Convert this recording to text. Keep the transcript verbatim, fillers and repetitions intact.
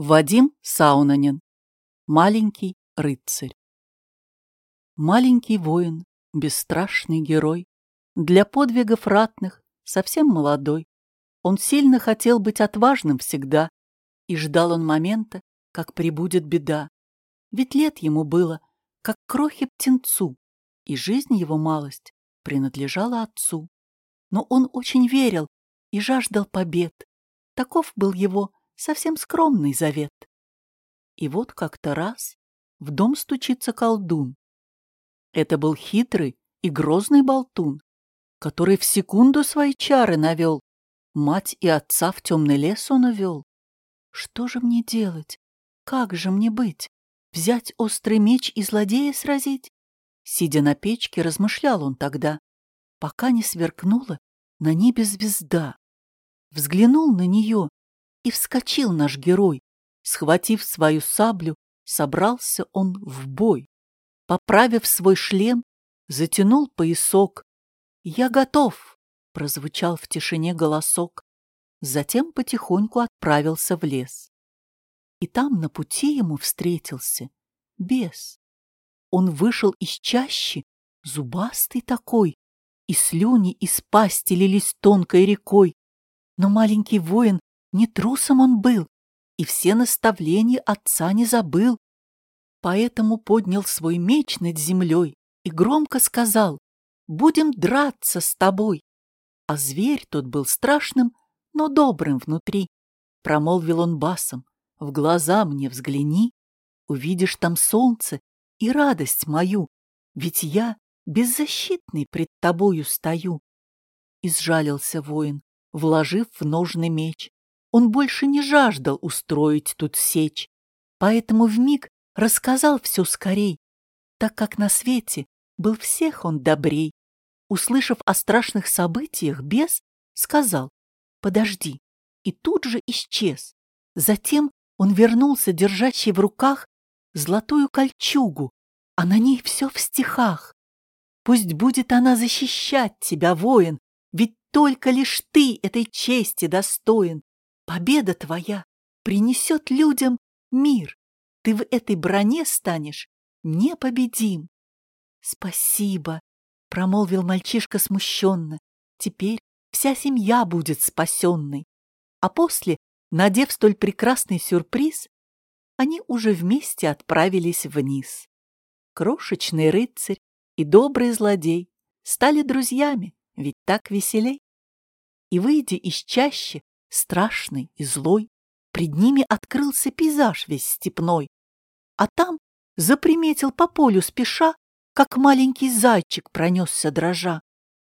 Вадим Саунанен. Маленький рыцарь. Маленький воин, бесстрашный герой, для подвигов ратных совсем молодой. Он сильно хотел быть отважным всегда, и ждал он момента, как прибудет беда. Ведь лет ему было, как крохи птенцу, и жизнь его малость принадлежала отцу. Но он очень верил и жаждал побед. Таков был его совсем скромный завет. И вот как-то раз в дом стучится колдун. Это был хитрый и грозный болтун, который в секунду свои чары навел. Мать и отца в темный лес он увел. Что же мне делать? Как же мне быть? Взять острый меч и злодея сразить? Сидя на печке, размышлял он тогда, пока не сверкнула на небе звезда. Взглянул на нее, и вскочил наш герой. Схватив свою саблю, собрался он в бой. Поправив свой шлем, затянул поясок. «Я готов!» — прозвучал в тишине голосок. Затем потихоньку отправился в лес. И там на пути ему встретился бес. Он вышел из чащи, зубастый такой, и слюни из пасти лились тонкой рекой. Но маленький воин, не трусом он был, и все наставления отца не забыл. Поэтому поднял свой меч над землей и громко сказал: «Будем драться с тобой». А зверь тот был страшным, но добрым внутри. Промолвил он басом: «В глаза мне взгляни, увидишь там солнце и радость мою, ведь я беззащитный пред тобою стою». И сжалился воин, вложив в ножны меч. Он больше не жаждал устроить тут сечь, поэтому вмиг рассказал все скорей, так как на свете был всех он добрей. Услышав о страшных событиях, бес сказал: «Подожди», и тут же исчез. Затем он вернулся, держащий в руках золотую кольчугу, а на ней все в стихах. «Пусть будет она защищать тебя, воин, ведь только лишь ты этой чести достоин. Победа твоя принесет людям мир. Ты в этой броне станешь непобедим». «Спасибо», — промолвил мальчишка смущенно. «Теперь вся семья будет спасенной». А после, надев столь прекрасный сюрприз, они уже вместе отправились вниз. Крошечный рыцарь и добрый злодей стали друзьями, ведь так веселей. И, выйдя из чащи, страшный и злой, пред ними открылся пейзаж весь степной. А там заприметил по полю спеша, как маленький зайчик пронесся дрожа.